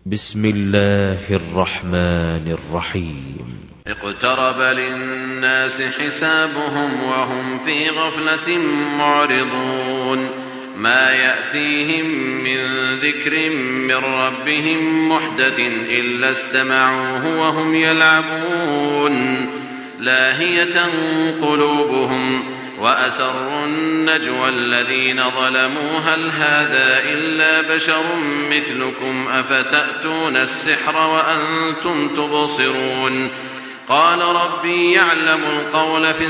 بسم الله الرحمن الرحيم. اقترب للناس حسابهم وهم في غفلة معرضون ما يأتيهم من ذكر من ربهم محدث إلا استمعوه وهم يلعبون لاهية قلوبهم وأسروا النجوى الذين ظلموا هل هذا إلا بشر مثلكم أفتأتون السحر وأنتم تبصرون قال ربي يعلم القول في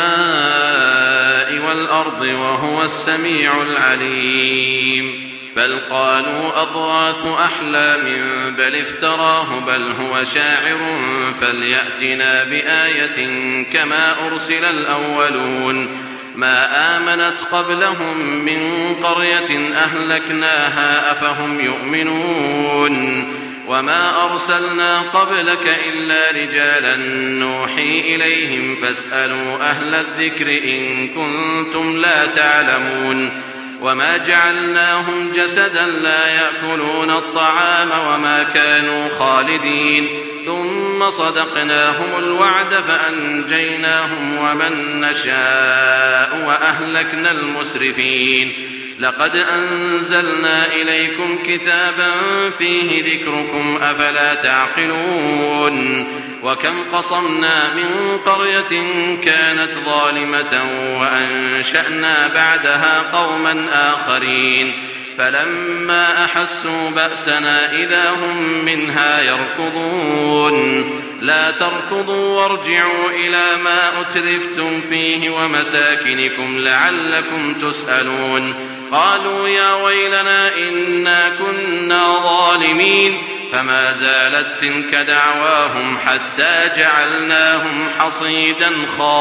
السماء والأرض وهو السميع العليم بل قالوا أضغاث أحلام بل افتراه بل هو شاعر فليأتنا بآية كما أرسل الأولون ما آمنت قبلهم من قرية أهلكناها أفهم يؤمنون وما أرسلنا قبلك إلا رجالا نوحي إليهم فاسألوا أهل الذكر إن كنتم لا تعلمون وما جعلناهم جسدا لا يأكلون الطعام وما كانوا خالدين ثم صدقناهم الوعد فأنجيناهم ومن نشاء وأهلكنا المسرفين لقد أنزلنا إليكم كتابا فيه ذكركم أفلا تعقلون وكم قصمنا من قرية كانت ظالمة وأنشأنا بعدها قوما آخرين فلما أحسوا بأسنا إذا هم منها يركضون لا تركضوا وارجعوا إلى ما أترفتم فيه ومساكنكم لعلكم تسألون قالوا يا ويلنا إنا كنا ظالمين فما زالت تلك دعواهم حتى جعلناهم حصيدا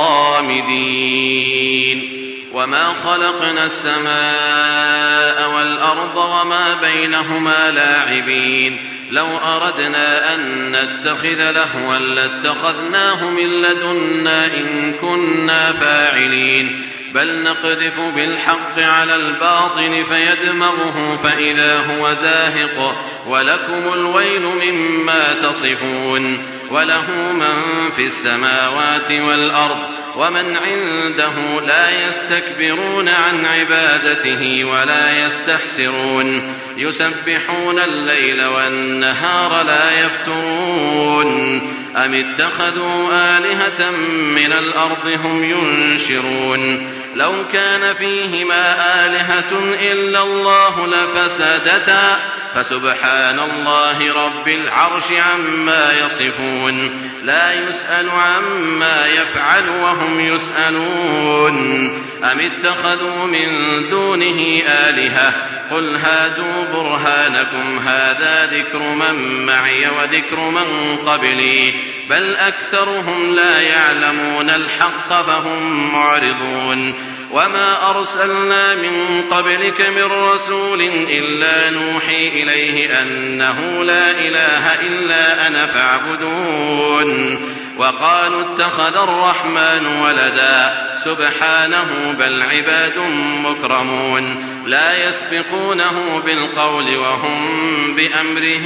خامدين وما خلقنا السماء والأرض وما بينهما لاعبين لو أردنا أن نتخذ لهوا لاتخذناه من لدنا إن كنا فاعلين بل نقذف بالحق على الباطل فيدمغه فإذا هو زاهق ولكم الويل مما تصفون وله من في السماوات والأرض ومن عنده لا يستكبرون عن عبادته ولا يستحسرون يسبحون الليل والنهار لا يفترون أم اتخذوا آلهة من الأرض هم ينشرون لو كان فيهما آلهة إلا الله لفسدتا فسبحان الله رب العرش عما يصفون لا يسأل عما يفعل وهم يسألون أم اتخذوا من دونه آلهة قل هاتوا برهانكم هذا ذكر من معي وذكر من قبلي بل أكثرهم لا يعلمون الحق فهم معرضون وما أرسلنا من قبلك من رسول إلا نوحي إليه أنه لا إله إلا أنا فاعبدون وقالوا اتخذ الرحمن ولدا سبحانه بل عباد مكرمون لا يسبقونه بالقول وهم بأمره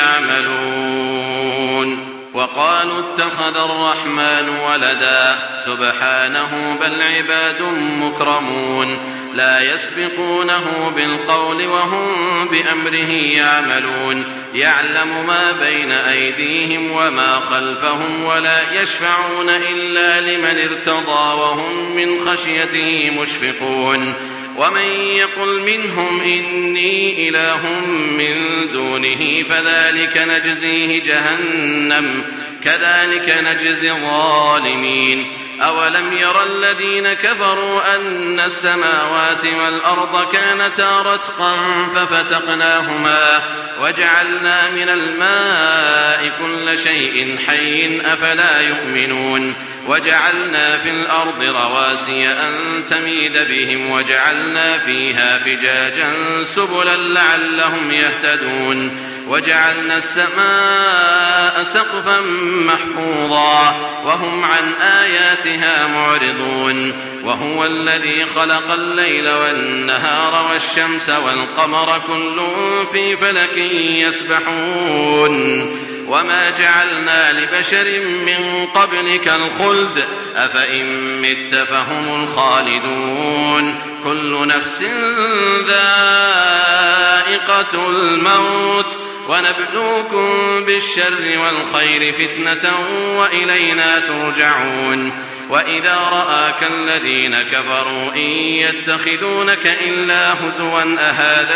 يعملون وقالوا اتخذ الرحمن ولدا سبحانه بل عباد مكرمون لا يسبقونه بالقول وهم بأمره يعملون يعلم ما بين أيديهم وما خلفهم ولا يشفعون إلا لمن ارتضى وهم من خشيته مشفقون ومن يقل منهم إني إله من دونه فذلك نجزيه جهنم كذلك نجزي الظالمين أولم ير الذين كفروا أن السماوات والأرض كانتا رتقا ففتقناهما وجعلنا من الماء كل شيء حي أفلا يؤمنون وجعلنا في الأرض رواسي أن تميد بهم وجعلنا فيها فجاجا سبلا لعلهم يهتدون وجعلنا السماء سقفا محفوظا وهم عن آياتها معرضون وهو الذي خلق الليل والنهار والشمس والقمر كل في فلك يسبحون وما جعلنا لبشر من قبلك الخلد أفإن مت فهم الخالدون كل نفس ذائقة الموت ونبلوكم بالشر والخير فتنة وإلينا ترجعون وإذا رآك الذين كفروا إن يتخذونك إلا هزوا أهذا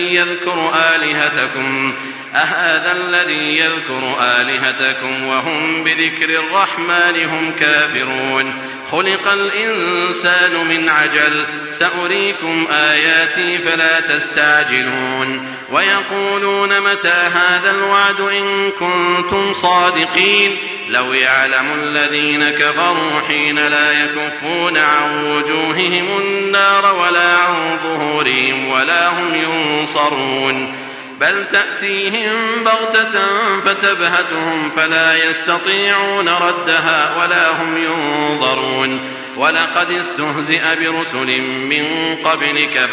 الذي يذكر آلهتكم وهم بذكر الرحمن هم كافرون خلق الإنسان من عجل سأريكم آياتي فلا تستعجلون ويقولون متى هذا الوعد إن كنتم صادقين لو يعلم الذين كفروا حين لا يكفون عن وجوههم النار ولا عن ظهورهم ولا هم ينصرون بل تأتيهم بغتة فتبهتهم فلا يستطيعون ردها ولا هم ينظرون ولقد استهزئ برسل من قبلك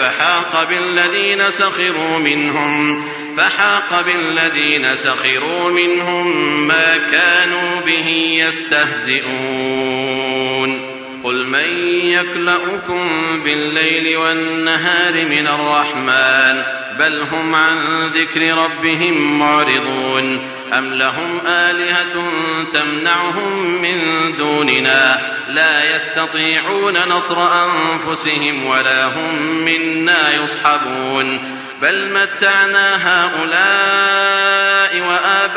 فحاق بالذين سخروا منهم ما كانوا به يستهزئون قل من يكلؤكم بالليل والنهار من الرحمن بل هم عن ذكر ربهم معرضون أم لهم آلهة تمنعهم من دوننا لا يستطيعون نصر أنفسهم ولا هم منا يصحبون بل متعنا هؤلاء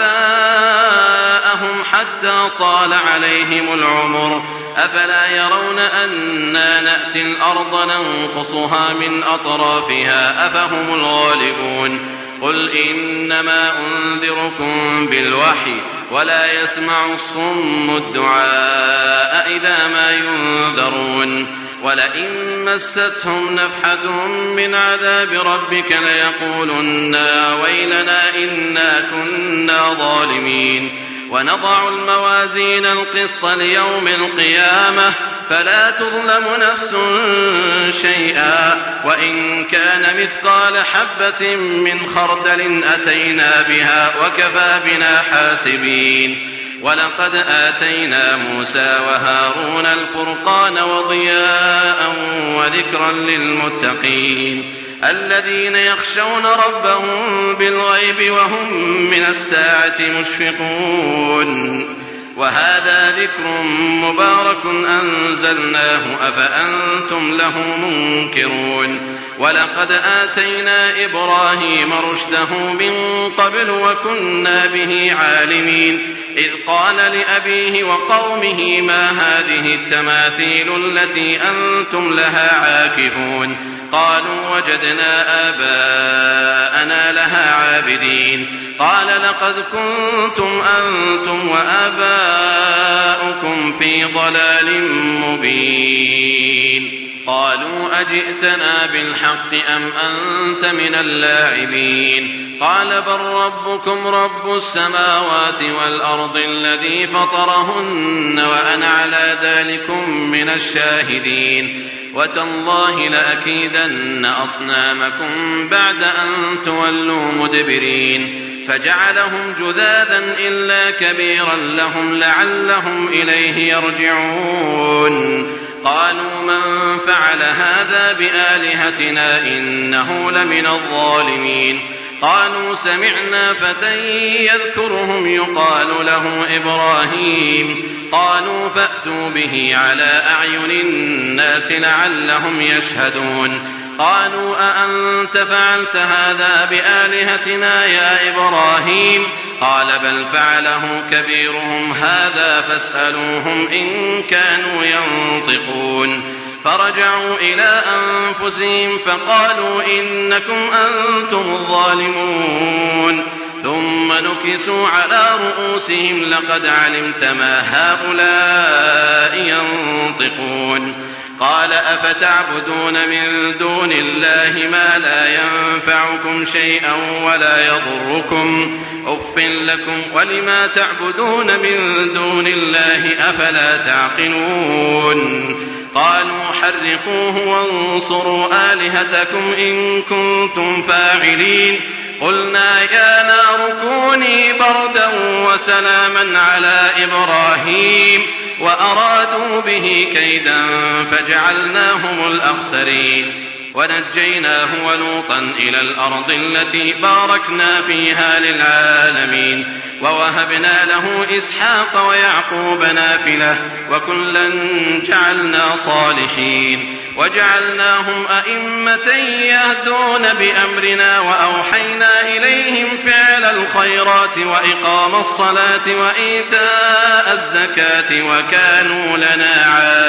وآباءهم حتى طال عليهم العمر أفلا يرون أنا نأتي الأرض ننقصها من أطرافها أفهم الغالبون قل إنما أنذركم بالوحي ولا يسمع الصم الدعاء إذا ما ينذرون ولئن مستهم نفحة من عذاب ربك ليقولن ويلنا إنا كنا ظالمين ونضع الموازين القسط ليوم القيامة فلا تظلم نفس شيئا وإن كان مثقال حبة من خردل أتينا بها وكفى بنا حاسبين ولقد آتينا موسى وهارون الفرقان وضياء وذكرا للمتقين الذين يخشون ربهم بالغيب وهم من الساعة مشفقون وهذا ذكر مبارك أنزلناه أفأنتم له منكرون ولقد آتينا إبراهيم رشده من قبل وكنا به عالمين إذ قال لأبيه وقومه ما هذه التماثيل التي أنتم لها عاكفون قالوا وجدنا آباءنا لها عابدين قال لقد كنتم أنتم وآباؤكم في ضلال مبين قالوا أجئتنا بالحق أم أنت من اللاعبين قال بل ربكم رب السماوات والأرض الذي فطرهن وأنا على ذلكم من الشاهدين وتالله لأكيدن أصنامكم بعد أن تولوا مدبرين فجعلهم جذاذا إلا كبيرا لهم لعلهم إليه يرجعون قالوا من فعل هذا بآلهتنا إنه لمن الظالمين قالوا سمعنا فتى يذكرهم يقال له إبراهيم قالوا فأتوا به على أعين الناس لعلهم يشهدون قالوا أأنت فعلت هذا بآلهتنا يا إبراهيم قال بل فعله كبيرهم هذا فاسألوهم إن كانوا ينطقون فرجعوا إلى أنفسهم فقالوا إنكم أنتم الظالمون ثم نكسوا على رؤوسهم لقد علمت ما هؤلاء ينطقون قال أفتعبدون من دون الله ما لا ينفعكم شيئا ولا يضركم أف لكم ولما تعبدون من دون الله أفلا تعقلون قالوا حرقوه وانصروا آلهتكم إن كنتم فاعلين قلنا يا نار كوني بردا وسلاما على إبراهيم وأرادوا به كيدا فجعلناهم الأخسرين ونجيناه ولوطا إلى الأرض التي باركنا فيها للعالمين ووهبنا له إسحاق ويعقوب نافلة وكلا جعلنا صالحين وجعلناهم أئمة يهدون بأمرنا وأوحينا إليهم فعل الخيرات وإقام الصلاة وإيتاء الزكاة وكانوا لنا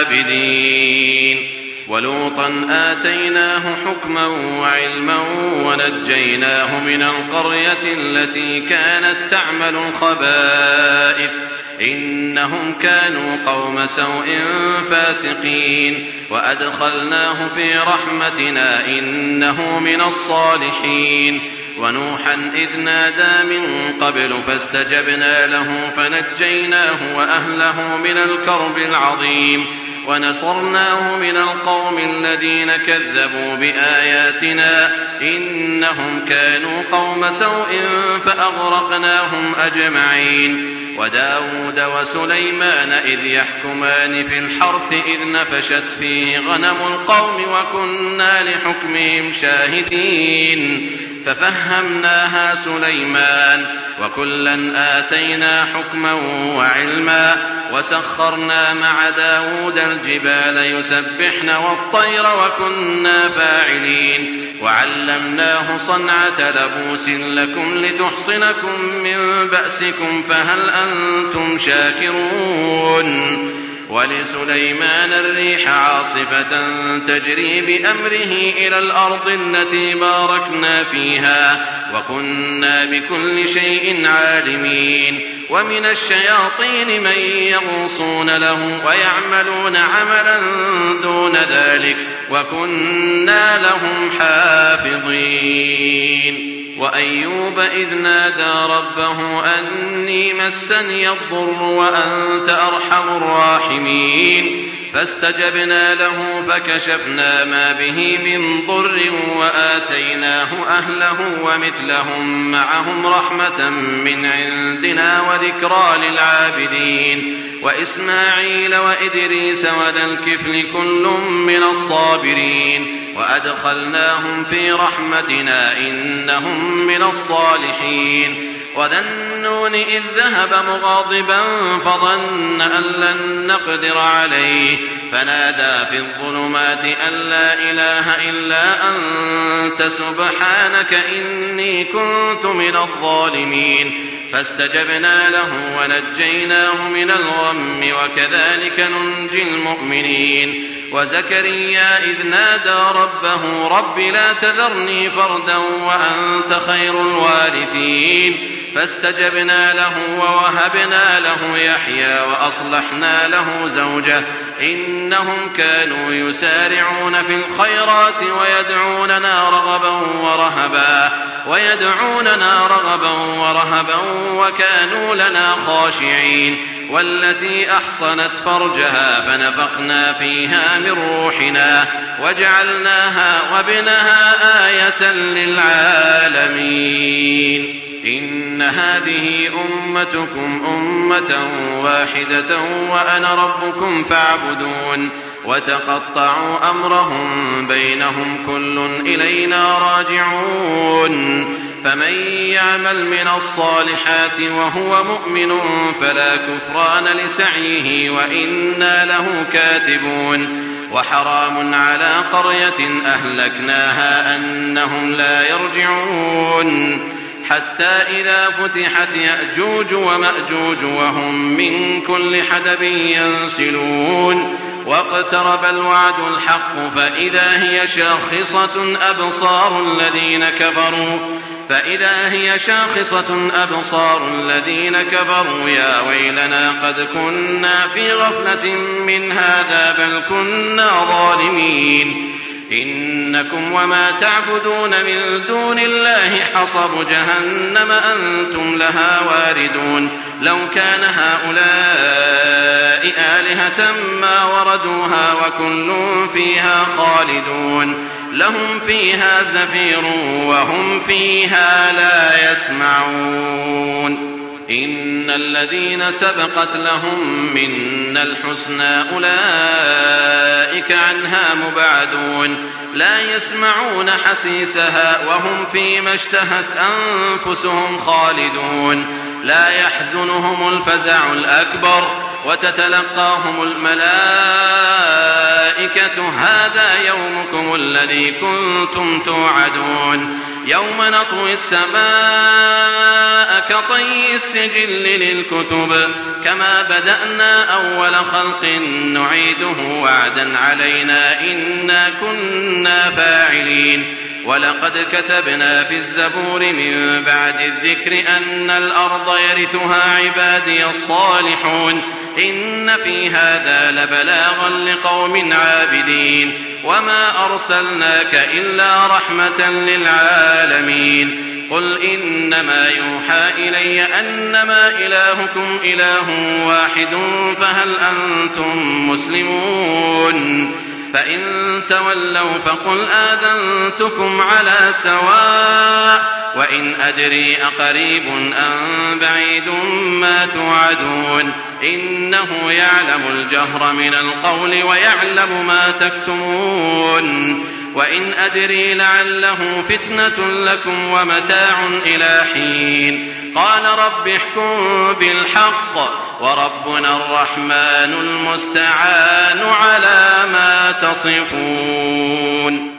عابدين ولوطا آتيناه حكما وعلما ونجيناه من القرية التي كانت تعمل الخبائث إنهم كانوا قوم سوء فاسقين وأدخلناه في رحمتنا إنه من الصالحين ونوحا إذ نادى من قبل فاستجبنا له فنجيناه وأهله من الكرب العظيم ونصرناه من القوم الذين كذبوا بآياتنا إنهم كانوا قوم سوء فأغرقناهم أجمعين وداود وسليمان إذ يحكمان في الحرث إذ نفشت فيه غنم القوم وكنا لحكمهم شاهدين ففهمناها سليمان وكلا آتينا حكما وعلما وسخرنا مع داود الجبال يسبحن والطير وكنا فاعلين وعلمناه صنعة لبوس لكم لتحصنكم من بأسكم فهل أنتم شاكرون ولسليمان الريح عاصفة تجري بأمره إلى الأرض التي باركنا فيها وكنا بكل شيء عالمين ومن الشياطين من يغوصون له ويعملون عملا دون ذلك وكنا لهم حافظين وأيوب إذ نادى ربه أني مسني الضر وأنت أرحم الراحمين فاستجبنا له فكشفنا ما به من ضر وآتيناه أهله ومثلهم معهم رحمة من عندنا وذكرى للعابدين وإسماعيل وإدريس وذا الكفل كل من الصابرين وأدخلناهم في رحمتنا إنهم من الصالحين وذا النون إذ ذهب مغاضبا فظن أن لن نقدر عليه فنادى في الظلمات أن لا إله إلا أنت سبحانك إني كنت من الظالمين فاستجبنا له ونجيناه من الغم وكذلك ننجي المؤمنين وزكريا إذ نادى ربه رب لا تذرني فردا وأنت خير الوارثين فاستجبنا له ووهبنا له يحيى وأصلحنا له زوجه إنهم كانوا يسارعون في الخيرات ويدعوننا رغبا ورهبا وكانوا لنا خاشعين والتي أحصنت فرجها فنفخنا فيها من روحنا وجعلناها وابنها آية للعالمين إن هذه أمتكم أمة واحدة وأنا ربكم فاعبدون وتقطعوا أمرهم بينهم كل إلينا راجعون فمن يعمل من الصالحات وهو مؤمن فلا كفران لسعيه وإنا له كاتبون وحرام على قرية أهلكناها أنهم لا يرجعون حتى إذا فتحت يأجوج ومأجوج وهم من كل حدب ينسلون واقترب الوعد الحق فإذا هي شاخصة أبصار الذين كفروا فإذا هي شاخصة أبصار الذين كفروا يا ويلنا قد كنا في غفلة من هذا بل كنا ظالمين إنكم وما تعبدون من دون الله حصب جهنم أنتم لها واردون لو كان هؤلاء آلهة ما وردوها وكل فيها خالدون لهم فيها زفير وهم فيها لا يسمعون إن الذين سبقت لهم منا الحسنى أولئك عنها مبعدون لا يسمعون حسيسها وهم فيما اشتهت أنفسهم خالدون لا يحزنهم الفزع الأكبر وتتلقاهم الملائكة هذا يومكم الذي كنتم توعدون يوم نطوي السماء كطي السجل للكتب كما بدأنا أول خلق نعيده وعدا علينا إنا كنا فاعلين ولقد كتبنا في الزبور من بعد الذكر أن الأرض يرثها عبادي الصالحون إن في هذا لبلاغا لقوم عابدين وما أرسلناك إلا رحمة للعالمين قل إنما يوحى إلي أنما إلهكم إله واحد فهل أنتم مسلمون فإن تولوا فقل آذنتكم على سواء وإن أدري أقريب أم بعيد ما توعدون إنه يعلم الجهر من القول ويعلم ما تكتمون وإن أدري لعله فتنة لكم ومتاع إلى حين قال رب احكم بالحق وربنا الرحمن المستعان على ما تصفون